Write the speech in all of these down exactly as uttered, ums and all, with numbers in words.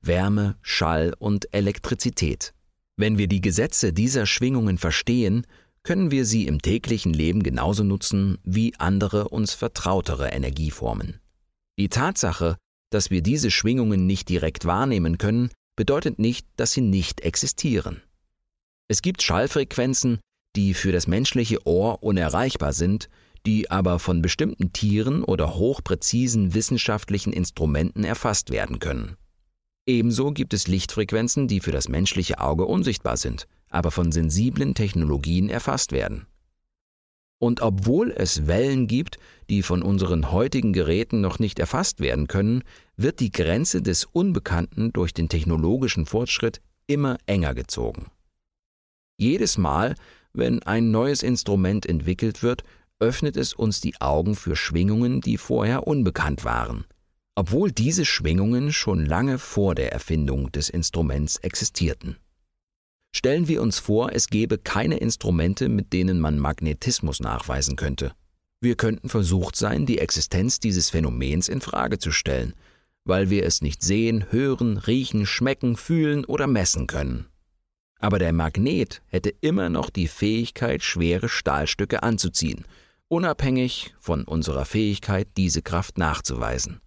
Wärme, Schall und Elektrizität. Wenn wir die Gesetze dieser Schwingungen verstehen, können wir sie im täglichen Leben genauso nutzen wie andere uns vertrautere Energieformen. Die Tatsache, dass wir diese Schwingungen nicht direkt wahrnehmen können, bedeutet nicht, dass sie nicht existieren. Es gibt Schallfrequenzen, die für das menschliche Ohr unerreichbar sind, die aber von bestimmten Tieren oder hochpräzisen wissenschaftlichen Instrumenten erfasst werden können. Ebenso gibt es Lichtfrequenzen, die für das menschliche Auge unsichtbar sind, aber von sensiblen Technologien erfasst werden. Und obwohl es Wellen gibt, die von unseren heutigen Geräten noch nicht erfasst werden können, wird die Grenze des Unbekannten durch den technologischen Fortschritt immer enger gezogen. Jedes Mal, wenn ein neues Instrument entwickelt wird, öffnet es uns die Augen für Schwingungen, die vorher unbekannt waren, obwohl diese Schwingungen schon lange vor der Erfindung des Instruments existierten. Stellen wir uns vor, es gäbe keine Instrumente, mit denen man Magnetismus nachweisen könnte. Wir könnten versucht sein, die Existenz dieses Phänomens in Frage zu stellen, weil wir es nicht sehen, hören, riechen, schmecken, fühlen oder messen können. Aber der Magnet hätte immer noch die Fähigkeit, schwere Stahlstücke anzuziehen, unabhängig von unserer Fähigkeit, diese Kraft nachzuweisen.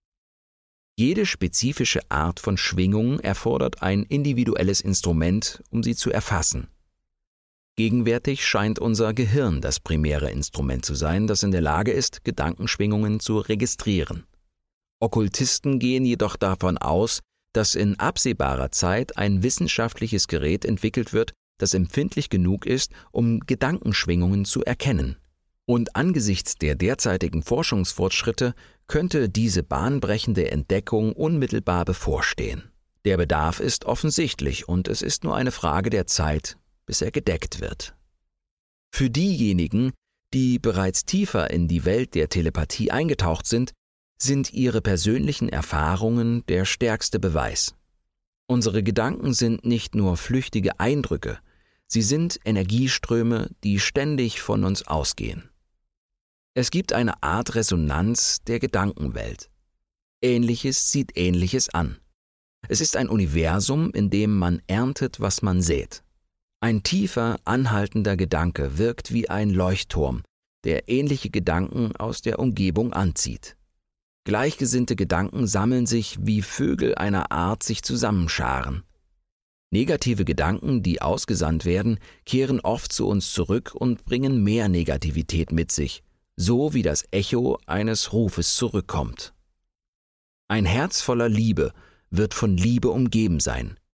Jede spezifische Art von Schwingung erfordert ein individuelles Instrument, um sie zu erfassen. Gegenwärtig scheint unser Gehirn das primäre Instrument zu sein, das in der Lage ist, Gedankenschwingungen zu registrieren. Okkultisten gehen jedoch davon aus, dass in absehbarer Zeit ein wissenschaftliches Gerät entwickelt wird, das empfindlich genug ist, um Gedankenschwingungen zu erkennen. Und angesichts der derzeitigen Forschungsfortschritte könnte diese bahnbrechende Entdeckung unmittelbar bevorstehen. Der Bedarf ist offensichtlich und es ist nur eine Frage der Zeit, bis er gedeckt wird. Für diejenigen, die bereits tiefer in die Welt der Telepathie eingetaucht sind, sind ihre persönlichen Erfahrungen der stärkste Beweis. Unsere Gedanken sind nicht nur flüchtige Eindrücke, sie sind Energieströme, die ständig von uns ausgehen. Es gibt eine Art Resonanz der Gedankenwelt. Ähnliches zieht Ähnliches an. Es ist ein Universum, in dem man erntet, was man sät. Ein tiefer, anhaltender Gedanke wirkt wie ein Leuchtturm, der ähnliche Gedanken aus der Umgebung anzieht. Gleichgesinnte Gedanken sammeln sich wie Vögel einer Art sich zusammenscharen. Negative Gedanken, die ausgesandt werden, kehren oft zu uns zurück und bringen mehr Negativität mit sich, so wie das Echo eines Rufes zurückkommt. Ein Herz voller Liebe wird von Liebe umgeben sein,